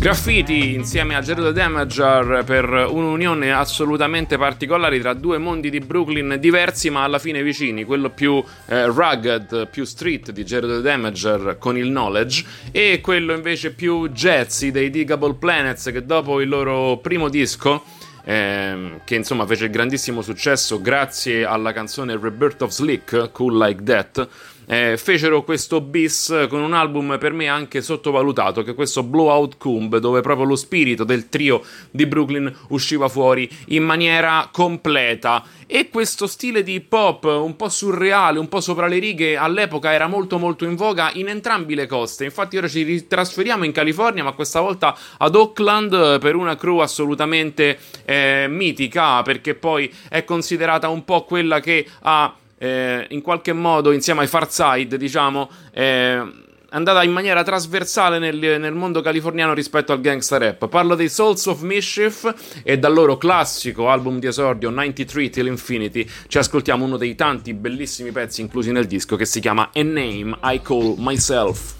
Graffiti insieme a Jared Damager per un'unione assolutamente particolare tra due mondi di Brooklyn diversi ma alla fine vicini, quello più rugged, più street di Jared Damager con il Knowledge e quello invece più jazzy dei Digable Planets, che dopo il loro primo disco che insomma fece grandissimo successo grazie alla canzone Rebirth of Slick, Cool Like That, fecero questo bis con un album per me anche sottovalutato, che è questo Blowout Comb, dove proprio lo spirito del trio di Brooklyn usciva fuori in maniera completa. E questo stile di hip hop un po' surreale, un po' sopra le righe, all'epoca era molto molto in voga in entrambi le coste. Infatti ora ci ritrasferiamo in California, ma questa volta ad Oakland, per una crew assolutamente mitica, perché poi è considerata un po' quella che ha in qualche modo, insieme ai Far Side, diciamo, andata in maniera trasversale nel mondo californiano rispetto al gangsta rap. Parlo dei Souls of Mischief e dal loro classico album di esordio 93 Till Infinity ci ascoltiamo uno dei tanti bellissimi pezzi inclusi nel disco, che si chiama A Name I Call Myself.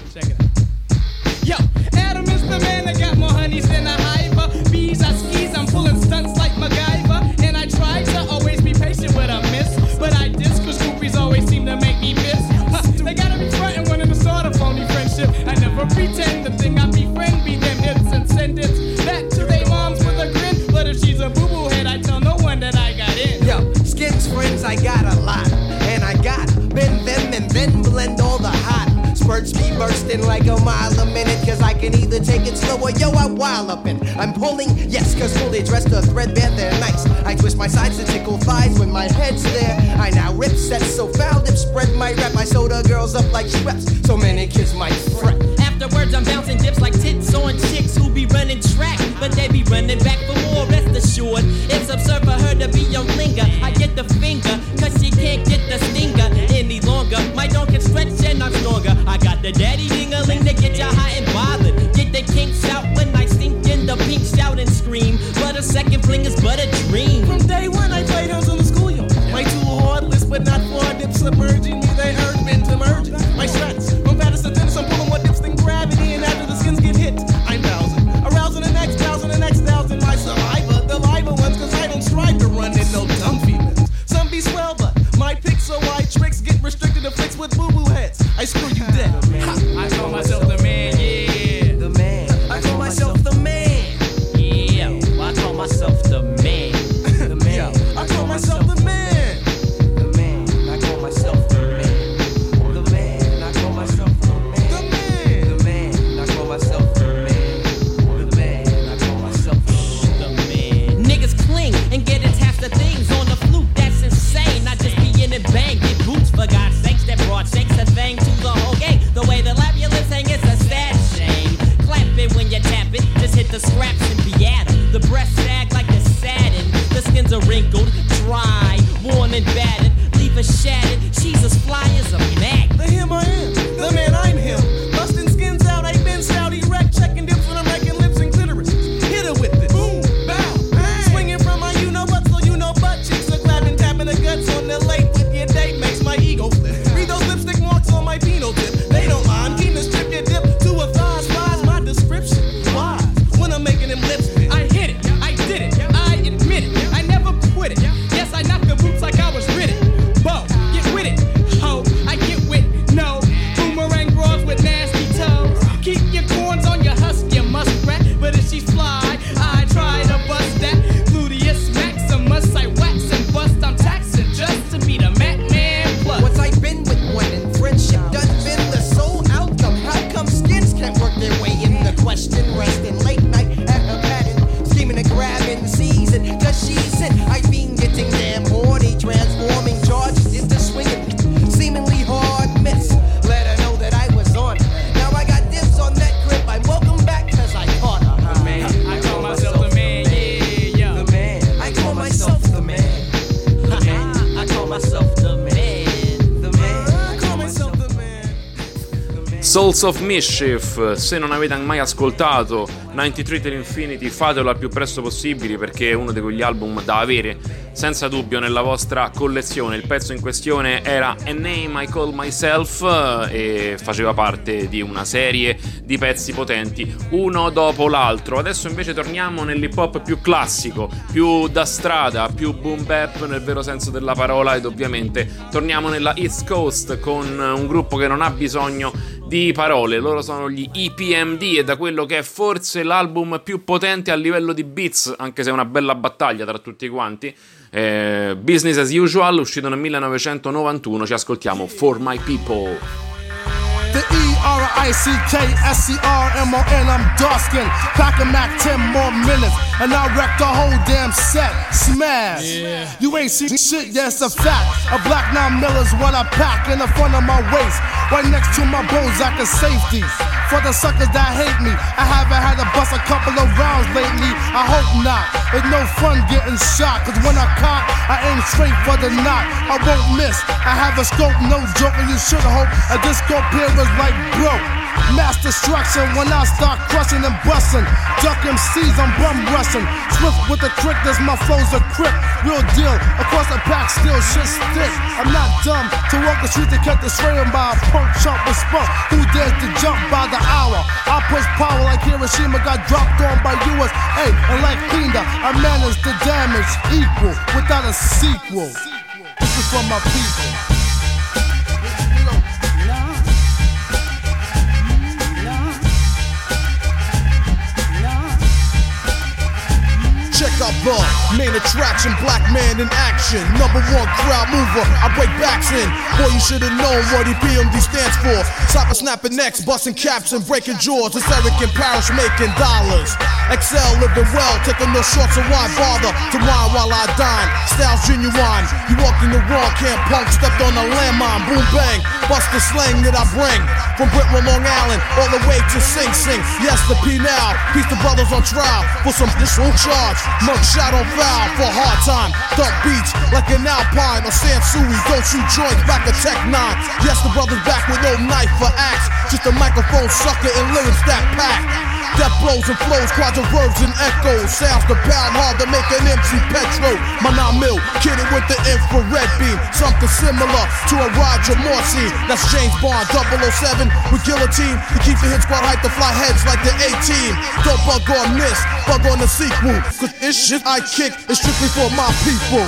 Yo, Adam is the man that got more honeys than a hive. Bees, I skis, I'm pulling stunts like MacGyver. And I try to always be patient with a miss, but I diss cause groupies always seem to make me miss. They gotta be frontin' one of the sort of phony friendship. I never pretend the thing I befriend be them hits and send it back to they moms with a grin. But if she's a boo-boo head, I tell no one that I got in. Yo, skins friends, I got a lot. And I got bend them and then blend all the hot. Spurts be bursting like a mile a minute, cause I can either take it slow or yo, I wild up and I'm pulling, yes, cause fully dressed or threadbare, they're nice. I twist my sides to tickle thighs when my head's there. I now rip sets so foul dip, spread my rep. I sew the girls up like Schweppes, so many kids might fret. Afterwards I'm bouncing dips like tits on chicks who be running track, but they be running back for more, rest assured. It's absurd for her to be on linger. I get the finger, cause she can't get the stinger any longer. My dog can stretch and I'm stronger. I got the daddy ding-a-ling to get ya hot and bothered. Get the kinks out when I sink in the pink, shout and scream. But a second fling is but a dream. From day one I played hoes on the schoolyard. My too heartless but not far dips submerging me. They urge me to merge. My shots from Patterson to Dennis, I'm pulling more dips than gravity. And after the skins get hit, I'm bouncing. Arousing the next thousand. My saliva, the liver ones, cause I don't strive to run in no dumb females. Some be swell, but my pixel white tricks get restricted to flicks with boo-boo heads. I screw you dead. I call myself the man, yeah. The man. I call myself the man. Yeah, I call myself the man. The man. I call myself the man. The man. I call myself the man. The man. I call myself the man. The man. The man. I call myself the man. The man. I call myself the man. Niggas cling and get attached to things on the flute. That's insane. I just be in and bang, get boots for God's sakes. That broad shakes a thing to the whole gang. The way the lap your lips hang is a sad shame. Clap it when you tap it. Just hit the scraps and be at 'em. The breasts sag like a satin. The skins are wrinkled, dry, worn and battered. Leave us shattered. She's as fly as a magnet. The him I am, the man I'm him. Busting skins out, I've been Saudi wreck. Checking dips when I'm wrecking lips and clitoris. Hit her with it. Boom, bow, bang. Swinging from my you-know-what, so you-know-butt. Chicks are clapping, tapping the guts on the late with your date. Makes my ego flip. Read those lipstick marks on my penal tip. They don't mind. Keen to strip your dip to a thighs. Flies my description. Wise when I'm making them lips fit. I hit it. I did it. I admit it. I never quit it. Yes, I knocked the boots like I was ridden. Bo, get with it. Ho, I get with no. Boomerang bras with nasty toes. Keep your corns on your husk, you muskrat. But if she fly, I try to bust that. Gluteus maximus, I wax and bust. I'm taxing just to be the Batman plus. Once I've been with one and friendship done been the sole outcome. How come skins can't work their way in the question? Resting late night at her pattern, scheming to grab in season. Cause she's it. I've been getting damn horny, transforming charges into swinging, seemingly hard miss. Let her know that I was on. Now I got dibs on that grip. I'm welcome back cause I caught her. The man, I call myself the man, yeah. The man, I call myself the man. The man, I call myself the man. The man, I call myself the man. Souls of Mischief. Se non avete mai ascoltato 93 Till Infinity, fatelo al più presto possibile, perché è uno di quegli album da avere senza dubbio nella vostra collezione. Il pezzo in questione era A Name I Call Myself e faceva parte di una serie di pezzi potenti, uno dopo l'altro. Adesso invece torniamo nell'hip hop più classico, più da strada, più boom bap nel vero senso della parola, ed ovviamente torniamo nella East Coast con un gruppo che non ha bisogno di parole. Loro sono gli EPMD e da quello che è forse l'album più potente a livello di beats, anche se è una bella battaglia tra tutti quanti, Business as Usual, uscito nel 1991, ci ascoltiamo For My People. The E-R-I-C-K-S-C-R-M-O-N, I'm dark-skinned. Pack a Mac 10 more minutes, and I'll wreck the whole damn set. Smash. Yeah. You ain't seen shit, yeah, it's a fact. A black 9 miller's what I pack in the front of my waist, right next to my Bozak and safeties. For the suckers that hate me, I haven't had to bust a couple of rounds lately. I hope not. It's no fun getting shot, cause when I cock, I aim straight for the knot. I won't miss. I have a scope, no joke, and you should hope a disco pair was like broke. Mass destruction when I start crushing and busting. Duck MCs, I'm bum rushing. Swift with the quickness, my flow's a crip. Real deal, across the pack, still shit stick. I'm not dumb to walk the street to catch the spraying by a punk chump with spunk. Who dares to jump by the hour? I push power like Hiroshima got dropped on by USA. And like Linda, I manage the damage equal without a sequel. This is for my people. Check out the main attraction, black man in action. Number one crowd mover, I break backs in. Boy, you should've known what EPMD stands for. Stop and snapping necks, busting caps and breaking jaws. It's Eric and Parrish making dollars. XL living well, taking no shorts and wine. Bother to wine while I dine. Styles genuine, you walked in the wrong camp. Punk stepped on a landmine, boom bang. Bust the slang that I bring from Brentwood, Long Island, all the way to Sing Sing. Yes, the P now. Peace the brothers on trial for some dismal charge. Mug shot on foul for hard time. Dump beats like an Alpine or Sansui. Don't shoot joints back to Tech 9. Yes, the brothers back with no knife for axe. Just a microphone sucker and lyrics that pack. Death blows and flows, quadra verbs and echoes. Sounds to pound hard to make an MC Petro. My 9 mil, kidding with the infrared beam. Something similar to a Roger Moore scene. That's James Bond 007 with guillotine. To keep the hit squad hype to fly heads like the A-Team. Don't bug on this, bug on the sequel. Cause this shit I kick is strictly for my people.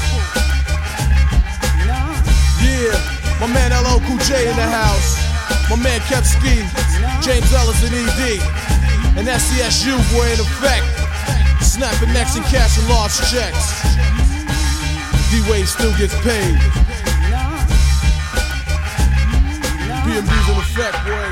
Yeah, my man LL Cool J in the house. My man Kepski, James Ellis and ED. And SCSU, boy, in effect. Snapping necks and cashing large checks. D-Wade still gets paid. PMD's in effect, boy.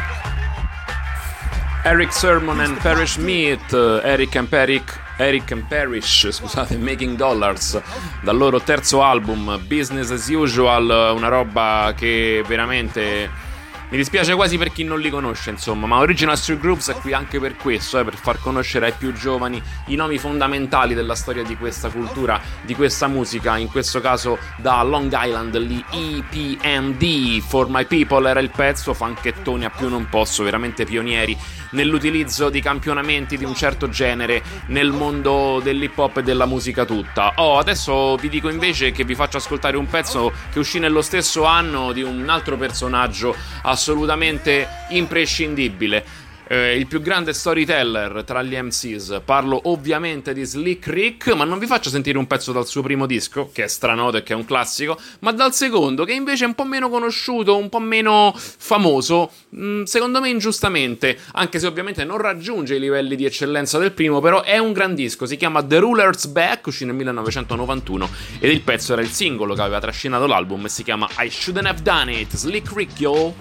Eric Sermon and Parrish Meet, Eric and Parrish, scusate, Making Dollars, dal loro terzo album Business as Usual, una roba che veramente mi dispiace quasi per chi non li conosce, insomma, ma Original Street Grooves è qui anche per questo, per far conoscere ai più giovani i nomi fondamentali della storia di questa cultura, di questa musica, in questo caso da Long Island, gli EPMD. For My People era il pezzo, fanchettoni a più non posso, veramente pionieri nell'utilizzo di campionamenti di un certo genere nel mondo dell'hip hop e della musica tutta. Adesso vi dico invece che vi faccio ascoltare un pezzo che uscì nello stesso anno di un altro personaggio assolutamente imprescindibile, il più grande storyteller tra gli MCs. Parlo ovviamente di Slick Rick, ma non vi faccio sentire un pezzo dal suo primo disco, che è stranoto e che è un classico, ma dal secondo, che invece è un po' meno conosciuto, un po' meno famoso, secondo me ingiustamente, anche se ovviamente non raggiunge i livelli di eccellenza del primo, però è un gran disco. Si chiama The Ruler's Back, uscì nel 1991, ed il pezzo era il singolo che aveva trascinato l'album e si chiama I Shouldn't Have Done It. Slick Rick, yo!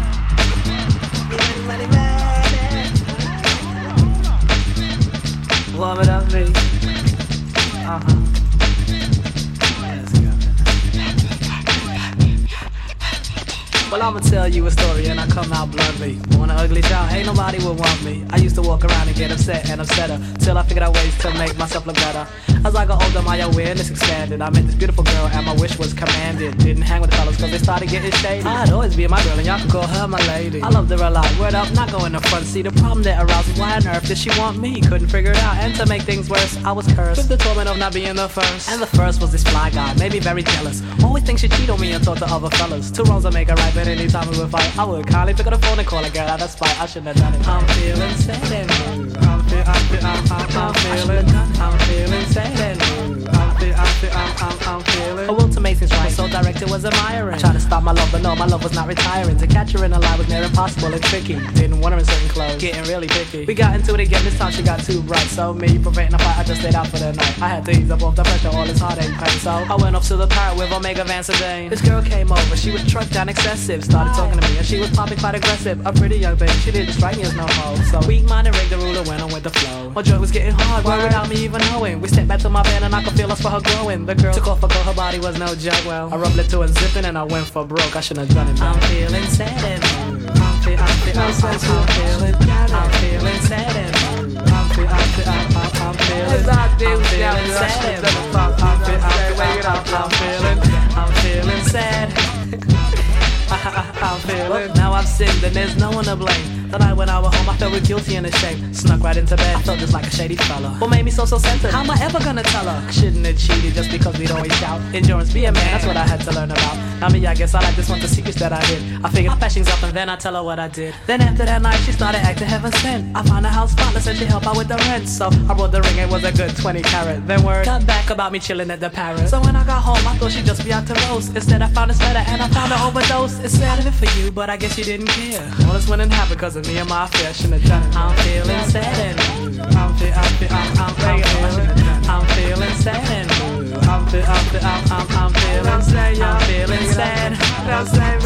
Warm it up, baby. Well, I'ma tell you a story and I come out bluntly. Born an ugly child, ain't nobody would want me. I used to walk around and get upset and upsetter till I figured out ways to make myself look better. As I got older, my awareness expanded. I met this beautiful girl and my wish was commanded. Didn't hang with the fellas cause they started getting shady. I'd always be my girl and y'all could call her my lady. I loved her a lot, word up, not go in the front seat. The problem that aroused was why on earth did she want me? Couldn't figure it out, and to make things worse, I was cursed with the torment of not being the first. And the first was this fly guy, made me very jealous. Always think she'd cheat on me and talk to other fellas. Two wrongs will make a right, but anytime we would fight, I would kindly pick up the phone and call a girl out of spite. I shouldn't have done it. I'm feeling sad and blue. I'm feeling sad and blue. I'm feeling. A will to make things right, so direct it was admiring. I tried to stop my love, but no, my love was not retiring. To catch her in a lie was near impossible and tricky. Didn't want her in certain clothes, getting really picky. We got into it again, this time she got too bright. So me preventing a fight, I just stayed out for the night. I had to ease up off the pressure, all this heartache pain. So I went off to the parrot with Omega Van Sedan. This girl came over, she was trucked down excessive. Started talking to me and she was popping quite aggressive. A pretty young thing, she didn't strike me as no hoe. So weak-minded rigged the ruler, went on with the flow. My joint was getting hard, right without me even knowing. We stepped back to my van and I could feel us for her growing. The girl took off her coat, her body was no joke. Well, I rubbed it to her zipping and I went for broke. I shouldn't have done it. I'm feeling sad and blue. I'm feeling sad and blue. I'm feeling sad and blue. I'm feeling sad. I'm feeling. Now I've sinned and there's no one to blame. The night when I was home I felt guilty and ashamed. Snuck right into bed, I felt just like a shady fella. What made me so centered? How am I ever gonna tell her? I shouldn't have cheated just because we'd always shout. Endurance, be a man, that's what I had to learn about. I mean, I guess I like this one, the secrets that I hid. I figured my passion's up and then I tell her what I did. Then after that night she started acting heaven sent. I found a house spotless and she helped out with the rent. So I brought the ring, it was a good 20 carat. Then word got back about me chilling at the Parrot. So when I got home I thought she'd just be out to roast. Instead I found this letter and I found an overdose. It said it for you, but I guess you didn't care. All this wouldn't happen because of me and my affair. Shouldn't have done it. I'm feeling sad and blue. I'm feeling sad and blue. I'm feeling sad. I'm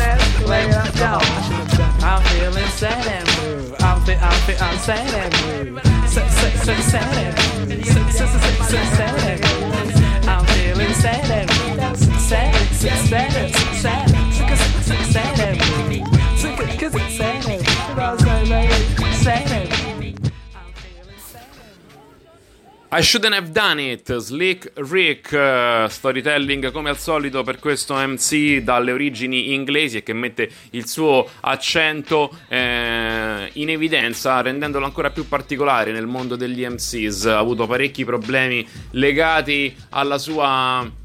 feeling sad and blue. I'm sad and blue. Sad and blue. I'm feeling sad and blue. Sad and blue. I Shouldn't Have Done It, Slick Rick, storytelling come al solito per questo MC dalle origini inglesi e che mette il suo accento in evidenza, rendendolo ancora più particolare nel mondo degli MCs. Ha avuto parecchi problemi legati alla sua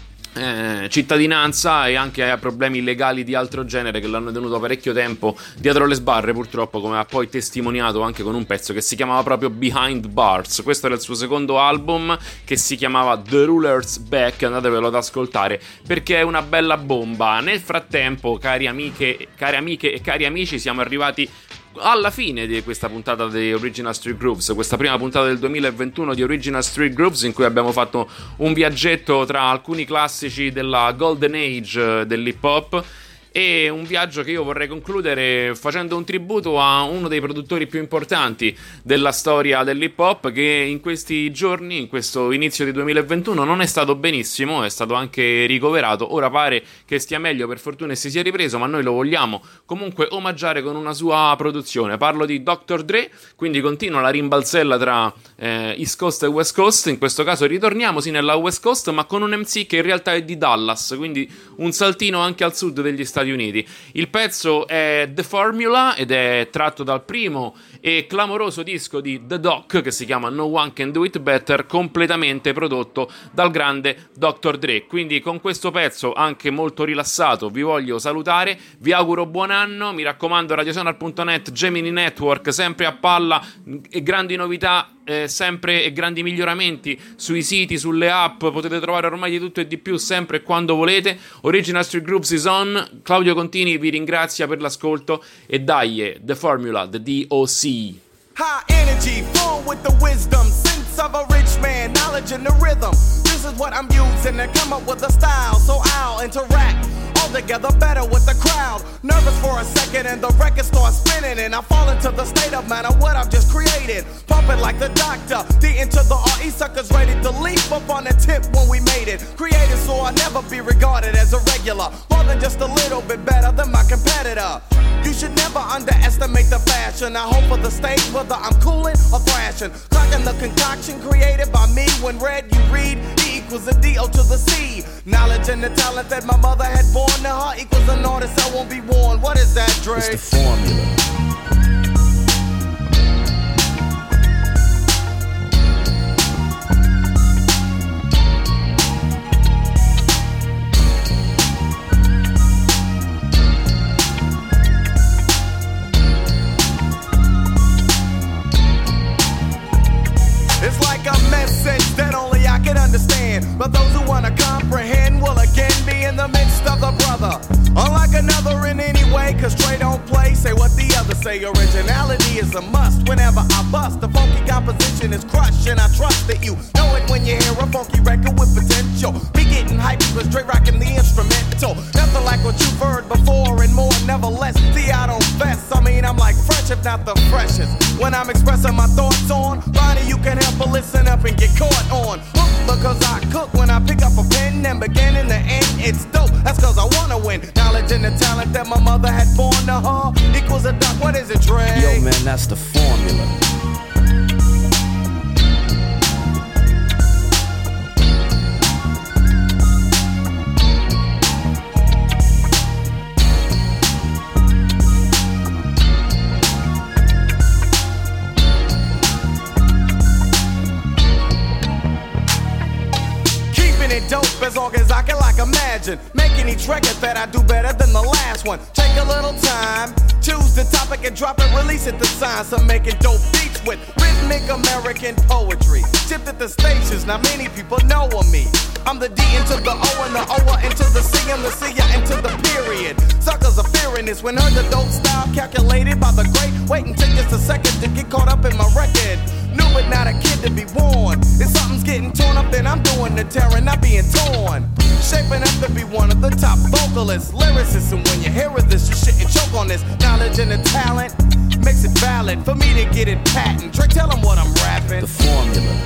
cittadinanza e anche a problemi legali di altro genere che l'hanno tenuto parecchio tempo dietro le sbarre, purtroppo, come ha poi testimoniato anche con un pezzo che si chiamava proprio Behind Bars. Questo era il suo secondo album che si chiamava The Ruler's Back, andatevelo ad ascoltare perché è una bella bomba. Nel frattempo, cari amiche e cari amici, siamo arrivati alla fine di questa puntata di Original Street Grooves, questa prima puntata del 2021 di Original Street Grooves, in cui abbiamo fatto un viaggetto tra alcuni classici della Golden Age dell'hip hop e un viaggio che io vorrei concludere facendo un tributo a uno dei produttori più importanti della storia dell'hip hop, che in questi giorni, in questo inizio di 2021, non è stato benissimo, è stato anche ricoverato. Ora pare che stia meglio, per fortuna, e si sia ripreso, ma noi lo vogliamo comunque omaggiare con una sua produzione. Parlo di Dr. Dre, quindi continua la rimbalzella tra East Coast e West Coast. In questo caso ritorniamo sì nella West Coast, ma con un MC che in realtà è di Dallas, quindi un saltino anche al sud degli Stati Uniti. Il pezzo è The Formula ed è tratto dal primo e clamoroso disco di The Doc che si chiama No One Can Do It Better, completamente prodotto dal grande Dr. Dre. Quindi con questo pezzo anche molto rilassato vi voglio salutare, vi auguro buon anno, mi raccomando radiosonar.net, Gemini Network sempre a palla e grandi novità sempre e grandi miglioramenti sui siti, sulle app, potete trovare ormai di tutto e di più sempre e quando volete. Original Street Grooves is on. Claudio Contini vi ringrazia per l'ascolto e dai, The Formula, the DOC. High energy, full with the wisdom, sense of a rich man, knowledge and the rhythm. This is what I'm using to come up with a style, so I'll interact all together better with the crowd. Nervous for a second and the record starts spinning and I fall into the state of mind of what I've just created. Pumping like the doctor, D into the RE, suckers ready to leap up on the tip when we made it. Created so I'll never be regarded as a regular, more than just a little bit better than my competitor. glitter. You should never underestimate the fashion. I hope for the stage whether I'm cooling or thrashing. Clocking the concoction created by me. When read, you read E equals a D-O to the C. Knowledge and the talent that my mother had born to her equals an artist that won't be worn. What is that, Dre? It's the formula. It's like a message that only I can understand. But those who wanna comprehend will again be in the midst of the brother. Unlike another in any way, cause Trey don't play. Say what the others say. Originality is a must whenever I bust. The funky composition is crushed, and I trust that you know it when you hear a funky record with potential. Me getting hyped because Dre rocking the instrumental. Nothing like what you've heard before and more, nevertheless. See, I don't vest. I mean, I'm like fresh, if not the freshest. When I'm expressing my thoughts on Ronnie, you can help but listen up and get caught on. Because I cook when I pick up a pen and begin in the end, it's dope. That's cause I wanna win. Knowledge and the talent that my mother had born to her equals a duck. What is it, Dre? Yo, man, that's the formula. Dope as long as I can like imagine making each record that I do better than the last one. Take a little time, choose the topic and drop it, release it. The science of making dope beats with rhythmic American poetry. Tipped at the stations, now many people know of me. I'm the D into the O and the O into the C and the C into the period. Suckers are fearing this when heard the dope style calculated by the great. Wait and take just a second to get caught up in my record. New but not a kid to be warned. If something's getting torn up, then I'm doing the tearing, not being torn. Shaping up to be one of the top vocalists, lyricists, and when you hear this, you shouldn't choke on this. Knowledge and the talent makes it valid for me to get it patent. Trey, tell them what I'm rapping. The formula.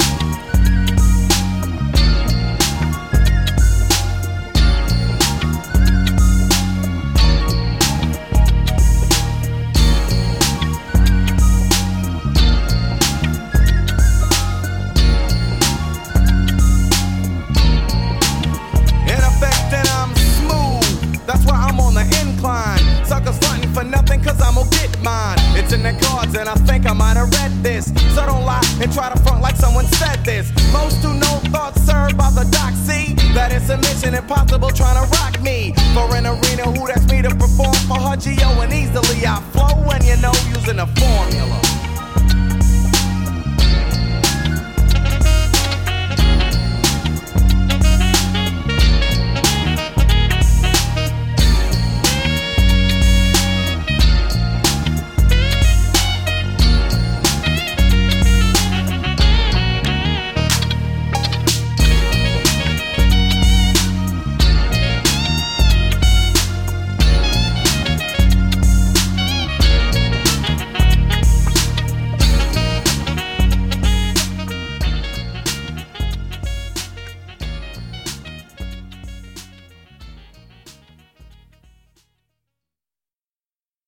That's why I'm on the incline. Suckers frontin' for nothing cause I'm gonna get mine. It's in the cards and I think I might have read this. So don't lie and try to front like someone said this. Most who know thoughts served by the doc see that it's a mission impossible trying to rock me. For an arena who that's me to perform for her G.O. and easily I flow when you know using a formula.